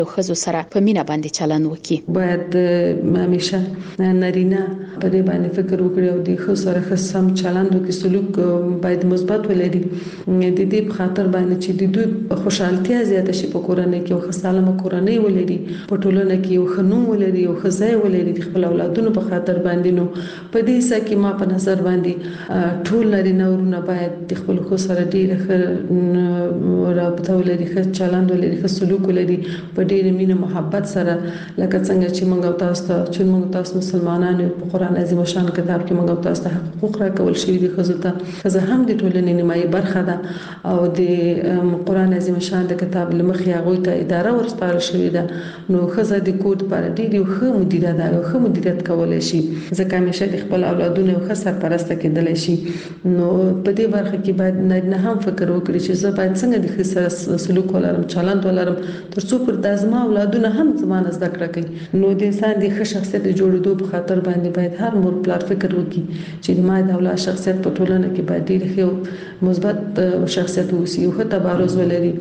خزو سره په مینا باندې چلند وکړي. باید همیشه نارینه په دې باندې فکر وکړي او د خو سره خصم چلند وکړي، سلوک باید مثبت ولري. د دې په خاطر باندې چې د دوی خوشحالتیا زیاته شي په کورنۍ کې او سالمه کورنۍ ولري، په ټولنه کې یو خنوم ولري او خزای ولري د خپل اولادونو په خاطر باندې. نو په دې ځکه کې ما په نظر باندې ټول نارینه ورونه باید د خپل خو سره ډیره ښه رابطه ولري، ښه چلند ولري، ښه سلوک ولري په ډیره مینه محبت سره، لکه څنګه چې موږ تاسو ته چې موږ تاسو مسلمانانو په قرآن عظیم شان کتاب کې موږ تاسو ته حقوق راکول شوی دي. خزه هم د ټولنې نیمایي برخه ده او د قرآن عظیم شان د کتاب لمخې هغه ته اداره ورسپارل شوې ده. نو خزه د کور لپاره ډیره ښه مدیره ده او ښه مدیریت کولای شي، ځکه همیشه د خپل اولادونو ښه سرپرسته کېدلی شي. نو په دې برخه کې باید نارینه هم فکر وکړي چې زه باید څنګه د ښه سره سلوک ولرم، چلند ولرم، ترڅو پر دازما اولادونه هم زمانه زده کړه کوي. نو د انسان د ښه شخصیت جوړېدو په خاطر باندې باید هر مور پلار فکر وکړي چې د ما د اولاد شخصیت په ټولنه کې باید ډېر ښه مثبت شخصیت اوسي او ښه تبارز ولري.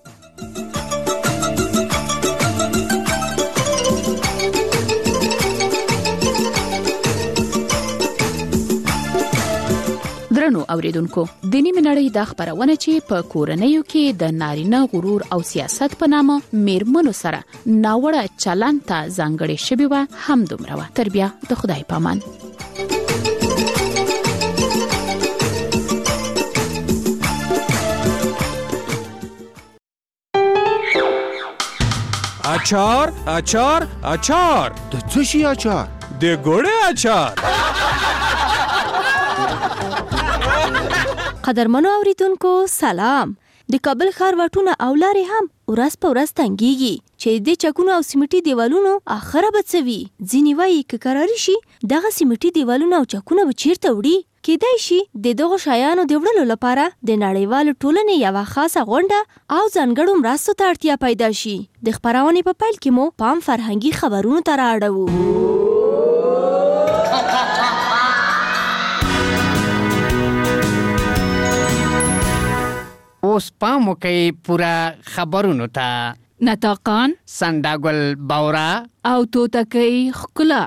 درنو اوریدونکو، د نیمه نړۍ د خبرونه چې په کورنیو کې د نارینه غرور او سیاست په نامه میرمنو سره ناوړه چلند ته ځانګړې شوی و هم دومره و. تر بیا د خدای پامان. اچار اچار اچار د څه شي اچار؟ د ګوړې اچار. قدرمنو اوریدونکو سلام. د کابل ښار واټونه او لارې هم ورځ په ورځ تنګیږي چې د چکونو او سیمټي دیوالونو اخره بڅوي. ځینې وایي که قراري شي دغه سیمټي دیوالونه او چکونه به چیرته وړي. کېدای شي د دغو شیانو د وړلو لپاره د نړیوالو ټولنې یوه خاصه غونډه او ځانګړو مرستو ته اړتیا پیدا شي. د خپرونې په پیل کې مو پام فرهنګي خبرونو ته رااړوو. اوس پام وکئ پورا خبرونو ته. نطاقان، سنداګل بورا او توتکۍ ښکلا.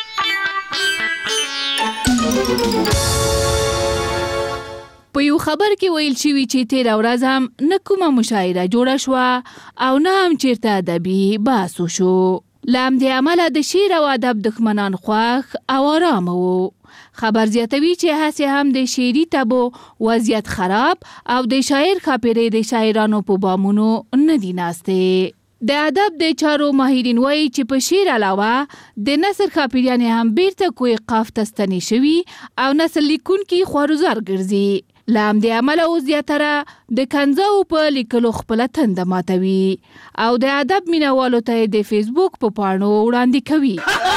په یو خبر کې ویل شوي چې تېره ورځ هم نه کومه مشاعره جوړه شوه او نه هم چیرته ادبي بحث وشو. له همدې امله د شعر او ادب دښمنان خوښ او آرامه وو. خبر زیاتوي چې هسې هم د شعري تبو وضعیت خراب او د شاعر خاپیرې د شاعرانو په بامونو نه دي ناستې. د ادب د چارو ماهرین وایي چې په شعر علاوه د نثر خاپیریانې هم بیرته کوی قاف ته ستنې شوي او نثر لیکونکي خوارزار ګرځي. له همدې امله اوس زیاتره د کنځاو په لیکلو خپله تنده ماتوي او د ادب مینوالو ته د فیسبوک په پاڼو وړاندې کوي.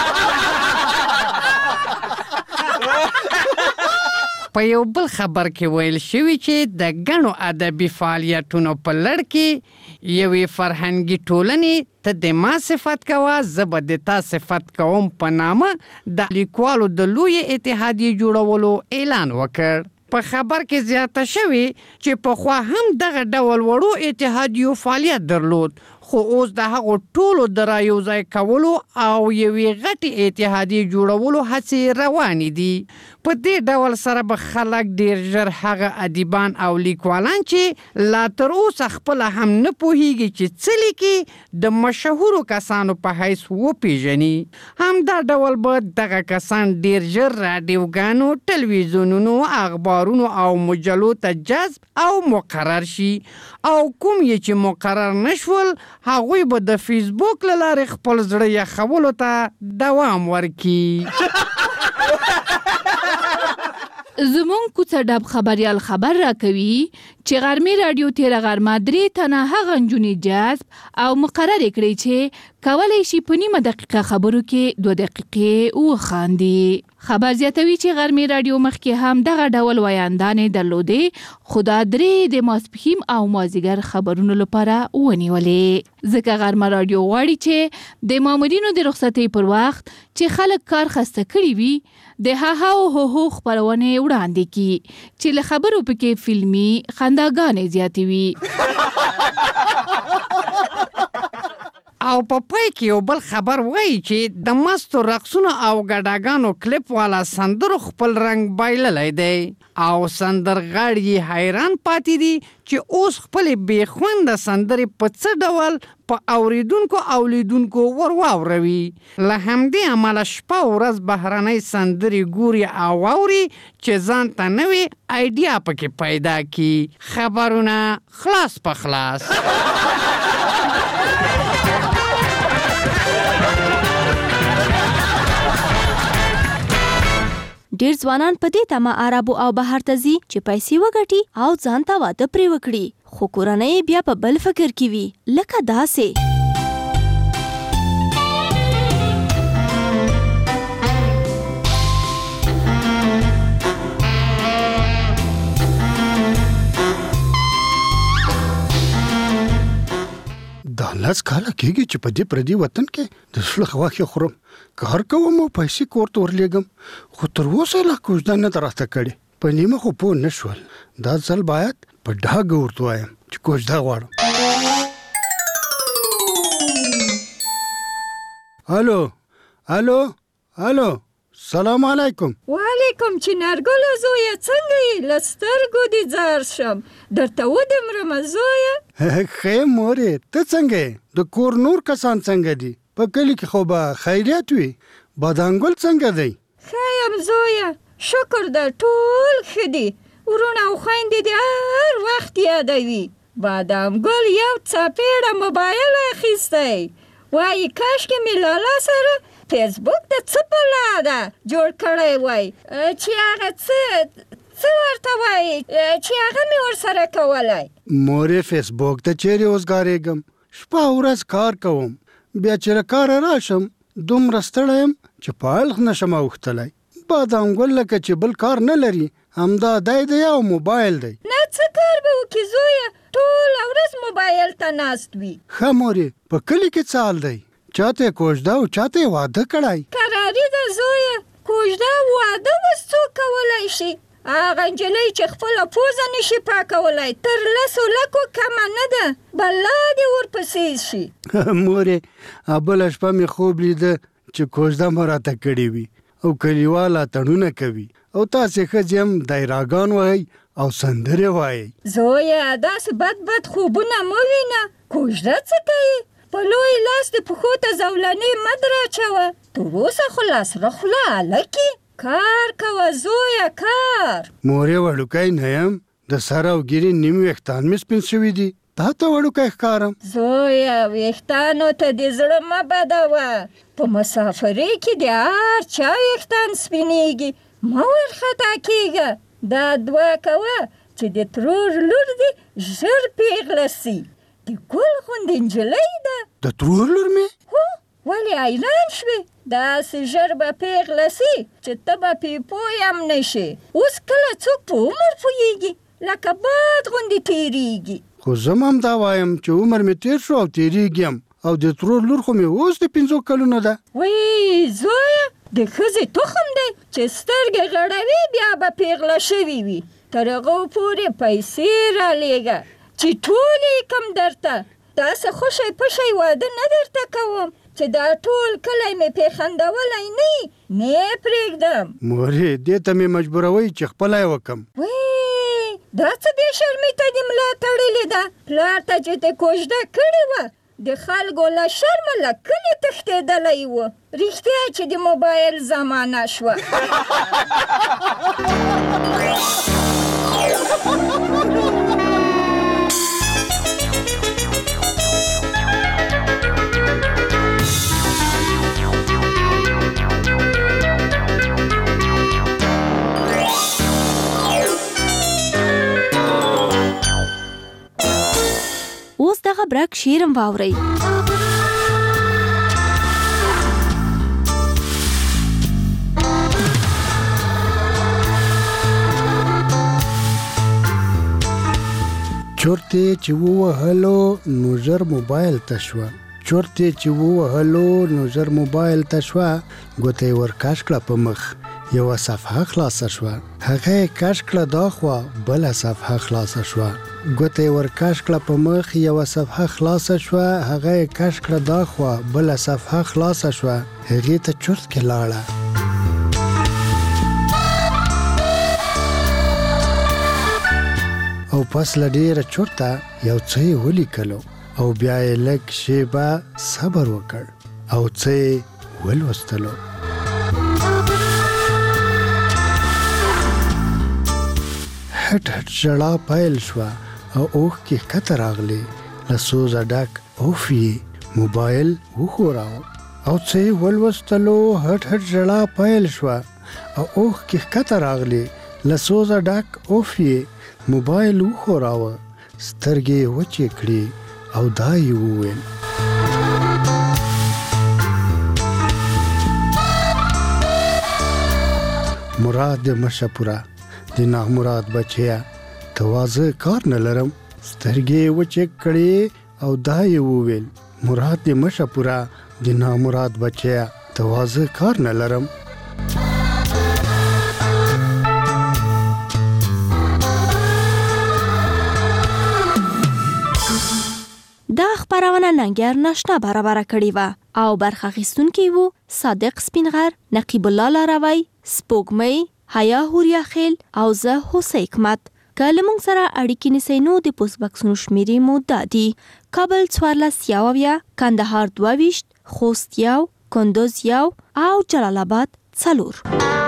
په یو بل خبر کې ویل شوي چې د ګڼو ادبي فعالیتونو په لړ کې یوې فرهنګي ټولنې ته د ما صفت کوه زه به د تا صفت کوم په نامه د لیکوالو د لوی اتحادیې جوړولو اعلان وکړ. په خبر کې زیاته شوي چې پخوا هم دغه ډول وړو اتحادیو فعالیت درلود، خو اوس د هغو ټولو د رایوځای کولو او یوې غټې اتحادیې جوړولو هڅې روانې دي. په دې ډول سره به خلک ډیر ژر هغه ادیبان او لیکوالان چې لا تر اوسه خپله هم نه پوهیږي چې څه لیکي د مشهورو کسانو په حیث وپیژني. همدا ډول به دغه کسان ډیر ژر راډیوګانو، ټلویزیونونو، اخبارونو او مجلو ته جذب او مقرر شي او کوم یې چې مقرر نشول هغوی به د فیسبوک له لارې خپل زړه یخولو ته دوام ورکړي. زمون کوڅه ډب خبریال خبر راکوي چې غرمې رادیو تیره غرمه 3 تنه هغه نجونې جذب او مقرر کړي چې کولی شي په نیمه دقیقه خبرو کې 2 دقیقې وخاندي. خبر زیاتوي چې غرمې رادیو مخکې هم دغه ډول ویاندانې درلودې، خو دا 3 د ماسپښین او مازدیګر خبرونو لپاره ونیولې. ځکه غرمه رادیو غواړي چې د مامورینو د رخصتۍ پر وخت چې خلک کار خسته کړي وي د ها او هو هو خبرونه وړاندې کی چې له خبرو پکې فلمي خنداګانې زیاتې وي. او په پای کې یو بل خبر وایي چې د مستو رقصونو او ګډاګانو کلیپ والا سندرو خپل رنګ بایللی دی او سندرغاړي حیران پاتې دي چې اوس خپلې بېخونده سندرې په څه ډول په اوریدونکو او لیدونکو ور واوروي. له همدې امله شپه ورځ بهرنۍ سندرې ګوري او واوري چې ځان ته نوې آیډیا پکې پیدا کړي. خبرونه خلاص په خلاص. ډیر ځوانان په دې تمه عربو او بهر ته ځي چې پیسې وګټي او ځان ته واده پرې وکړي، خو کورنۍ بیا په بل فکر کې وي، لکه داسې. دا لس کاله کېږي چې په دې پردي وطن کې د زړه غوښې خورم، کار کوم او پیسې کور ته ورلېږم، خو تر اوسه لا کوژده نه ده راته کړې. په نیمه خو پوه نه شول. دا ځل باید په ډاګه ورته وایم چې کوژده غواړم. الو الو الو، سلام علیکم. وعلیکم چنارګله زویه، څنګه یې؟ له سترګو دې ځار شم، درته ودمرمه زویه. ښه مورې، ته څنګه یې؟ د کور نور کسان څنګه دي؟ په کلي کې خو به خیریت وي. بادامګل څنګه دی؟ ښه یم زویه، شکر ده، ټول ښه دي. ورونه او خویندې دې هر وخت یادوي. بادامګل یو څپېړه موبایل اخیستی، وایي کاشکې مې لالا سره فیسبوک د څه په لاده جوړ کړی وای چې هغه څه ورته وایي چې هغه مې ورسره کولی. مورې فیسبوک ته چیرې اوسګارېږم، شپه ورځ کار کوم، بیا چې له کاره راشم دومره ستړی یم چې په اړخ نشم اوښتلی. بادامګل لکه چې بل کار نه لري، همدا دی او موبایل دی. نه څه کار به وکړي زویه، ټوله ورځ موبایل ته ناست وي. ښه مورې، په کلي کې څه حال دی؟ چاته کوژده او چاته واده کړی؟ کراري ده زویه، کوژده واده اوس څوک کولی شي؟ هغه نجلۍ چې خپله پوزه نشي پاکولی تر 10 لکو کمه نه ده، بلا دې ورپسې شي. مورې، بله شپه مې خوب لیده چې کوژده مو راته کړې وي او کلیوال اتڼونه کوي او تاسې ښځې هم دایراګان وایي او سندرې وایي. زویه داسې بد خوبونه مه وینه، کوژده څه کوي؟ په لوی لاس د پښو ته زولنې مه دراچوه، تر اوسه خو لاسره خوله هلکې. کار کوه زویه، کار. مورې وړوکی نه یم، د سر او ګیرې نیم ویښتان مې سپین شوي دي، تا ته وړوکی ښکارم. زویه ویښتانو ته دې زړه مه بدوه، په مسافرۍ کې د هر چا ویښتان سپینېږي، مه ورخطا کېږه. دا دعا کوه چې د ترور لور دې ژر پیغله سي، د ګل غوندې نجلۍ ده. د ترور لور مې؟ هو، ولې حیران شوې؟ داسې ژر به پیغله سي چې ته به پې پوه هم نه شې. اوس کله څوک په عمر پوهېږي، لکه باد غوندې تېرېږي. خو زه هم دا وایم چې عمر مې تېر شو او تېرېږي هم، او د ترور لور خو مې اوس د 5 کلونو ده. وی زویه، د ښځې تخم دی چې سترګې غړوي بیا به پیغله شوي وي. تر هغو پورې پیسې رالېږه چې ټولې کم درته، داسې خوشی پشی واده نه درته کوم چې دا ټول کلی مې پې خندولی نه پرېږدم. مورې، دې ته مې مجبوروي چې خپله یې وکم. وی دا څه بې شرمي ته دې ملا تړلې ده؟ پلار ته چې دې کوژده کړې وه، د خلکو له شرمه له کلي تښتېدلی و. رښتیا چې د موبایل زمانه شوه. اوس دغه برک شیرم واورئ. چورتې چې ووهلو نو ژر موبایل ته شوه، چورتې چې ووهلو نو ژر موبایل ته شوه، ګوته یې ورکش کړه په مخ، یوه صفحه خلاصه شوه. هغه یې کش کړه دا خوا، بله صفحه خلاصه شوه. ګوتې ورکش کړه په مخ یوه صفحه خلاصه شوه هغه یې کش کړه دا خوا بله صفحه خلاصه شوه هغې ته چرت کې لاړه او پس له ډېره چرته یو څه یې ولیکلو او بیا یې لږ شیبه صبر وکړ او څه یې ولوستلو هټ هټ ژړا پیل شوه او اوښکې ښکته راغلې له سوزه ډک اوف یې موبایل وښوراوه او څه یې ولوستلو هټ هټ ژړا پیل شوه او اوښکې ښکته راغلې له سوزه ډک اوف یې موبایل وښوراوه سترګې یې وچې کړې او دا یې وویل مراد دې مشه پوره د نامراد بچیا ته واځه کار نه لرم سترګې وچې کړې او دا یې وویل مراد دې مشه پوره د نامراد بچیا ته واځه کار نه لرم دا خبرونه ننګر ناشنا برابر کړی و او برخه اخیستونکي وو صادق سپینغر نقیب الله لاروی سپوږمۍ حیا هوریا خیل او زه هوسۍ حکمت که له موږ سره اړیکې نیسئ نو د پوسټ بکسونو شمیرې مو دا دي کابل 14 کندهار 22 خوست 1 کندوز 1 او جلال آباد 4